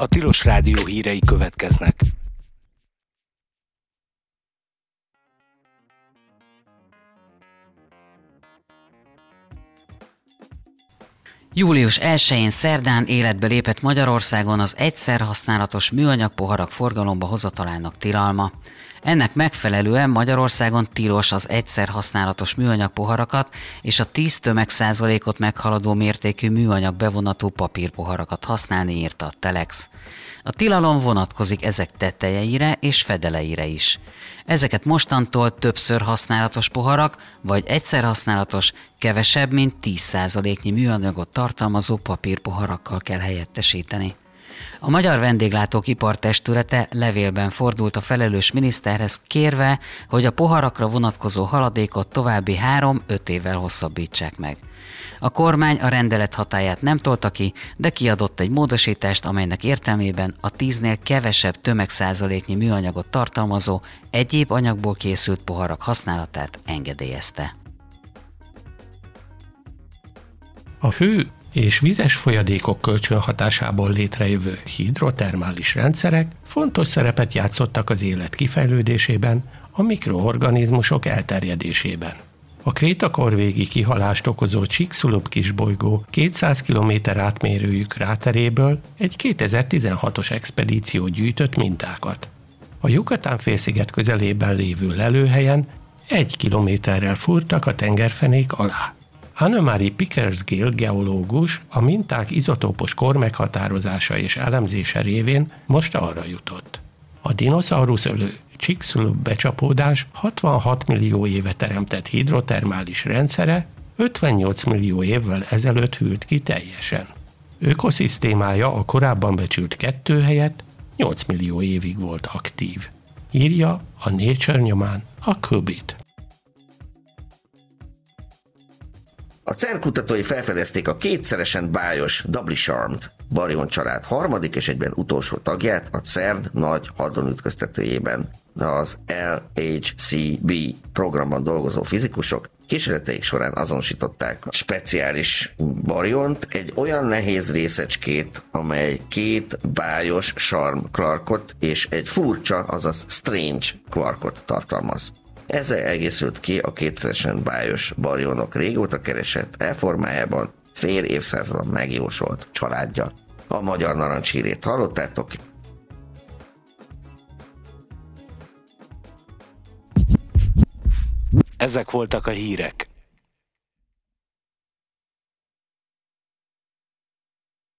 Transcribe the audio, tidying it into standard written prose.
A Tilos Rádió hírei következnek. Július 1-én szerdán életbe lépett Magyarországon az egyszer használatos műanyag poharak forgalomba hozatalának tilalma. Ennek megfelelően Magyarországon tilos az egyszer használatos műanyag poharakat és a 10 tömegszázalékot meghaladó mértékű műanyag bevonatú papírpoharakat használni, írta a Telex. A tilalom vonatkozik ezek tetejeire és fedeleire is. Ezeket mostantól többször használatos poharak, vagy egyszer használatos, kevesebb, mint 10%-nyi műanyagot tartalmazó papírpoharakkal kell helyettesíteni. A Magyar Vendéglátók Ipartestülete levélben fordult a felelős miniszterhez, kérve, hogy a poharakra vonatkozó haladékot további 3-5 évvel hosszabbítsák meg. A kormány a rendelet hatályát nem tolta ki, de kiadott egy módosítást, amelynek értelmében a 10-nél kevesebb tömegszázaléknyi műanyagot tartalmazó, egyéb anyagból készült poharak használatát engedélyezte. A hő és vizes folyadékok kölcsönhatásából létrejövő hidrotermális rendszerek fontos szerepet játszottak az élet kifejlődésében, a mikroorganizmusok elterjedésében. A krétakorvégi kihalást okozó Chicxulub kisbolygó 200 km átmérőjű kráteréből egy 2016-os expedíció gyűjtött mintákat. A Yucatán-félsziget közelében lévő lelőhelyen 1 kilométerrel fúrtak a tengerfenék alá. Annemarie Pickersgill geológus a minták izotópos kor meghatározása és elemzése révén most arra jutott. A dinoszauruszölő Chicxulub becsapódás 66 millió éve teremtett hidrotermális rendszere 58 millió évvel ezelőtt hűlt ki teljesen. Ökoszisztémája a korábban becsült 2 helyett 8 millió évig volt aktív. Írja a Nature nyomán a Kubit. A CERN kutatói felfedezték a kétszeresen bájos Doubly Charmed baryon család harmadik és egyben utolsó tagját a CERN nagy hadronütköztetőjében. Az LHCb programban dolgozó fizikusok kísérleteik során azonosították a speciális baryont, egy olyan nehéz részecskét, amely 2 bájos Charm kvarkot és egy furcsa, azaz strange kvarkot tartalmaz. Ezzel egészült ki a kétszeresen bájos baryonok régóta keresett elformájában fél évszázadon megjósolt családja. A Magyar Narancshírét hallottátok. Ezek voltak a hírek.